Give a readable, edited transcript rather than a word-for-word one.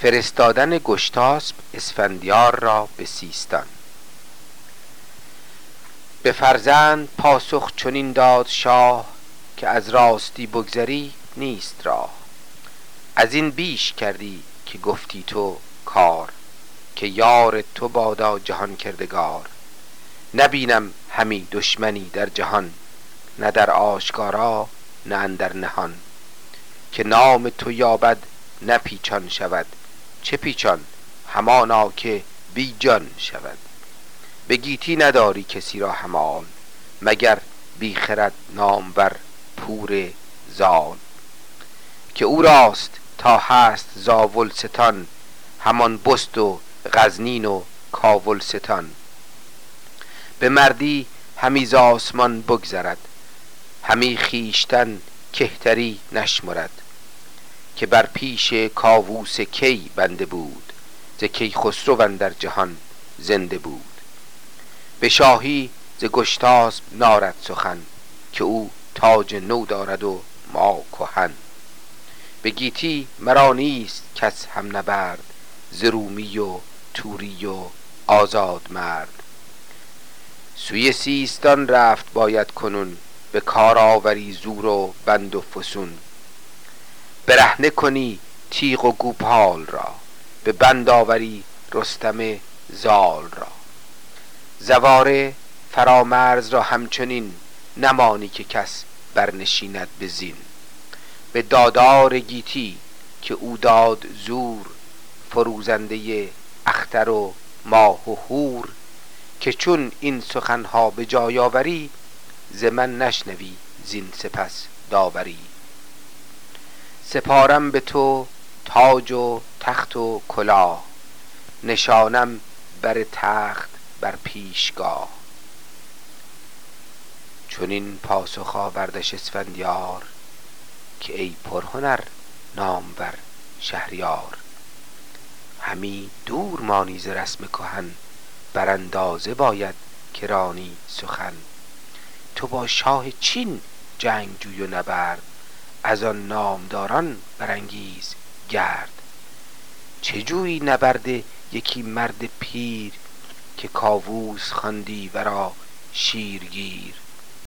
فرستادن گشتاسپ اسفندیار را به سیستان. به فرزند پاسخ چنین داد شاه، که از راستی بگذری نیست راه. از این بیش کردی که گفتی تو کار، که یار تو بادا جهان کردگار. نبینم همی دشمنی در جهان، نه در آشکارا نه اندر نهان. که نام تو یابد نه پیچان شود، چه پیچان همانا که بی جان شود. به گیتی نداری کسی را همال، مگر بی خرد نامور پور زال. که او راست تا هست زاولستان، همان بست و غزنین و کاولستان. به مردی همی ز آسمان بگذرد، همی خویشتن کهتری نشمرد. که بر پیش کاووس کی بنده بود، ز کیخسرو اندر جهان زنده بود. به شاهی ز گشتاسپ نارد سخن، که او تاج نو دارد و ما کهن. به گیتی مرا نیست کس هم نبرد، ز رومی و توری و آزاد مرد. سوی سیستان رفت باید کنون، به کار آوری زور و بند و فسون. برهنه کنی تیغ و گوپال را، به بند آوری رستم زال را. زواره فرامرز را همچنین، نمانی که کس برنشیند به زین. به دادار گیتی که او داد زور، فروزنده اختر و ماه و هور. که چون این سخنها به جای آوری، ز من نشنوی زین سپس داوری. سپارم به تو تاج و تخت و کلاه، نشانم بر تخت بر پیشگاه. چون این پاسخ آوردش اسفندیار، که ای پرهنر نامور شهریار. همی دور مانی ز رسم کهن، بر اندازه باید که رانی سخن. تو با شاه چین جنگ جوی و نبرد، از آن نامداران برانگیز گرد. چه جویی نبرد یکی مرد پیر، که کاووس خواندی ورا شیرگیر.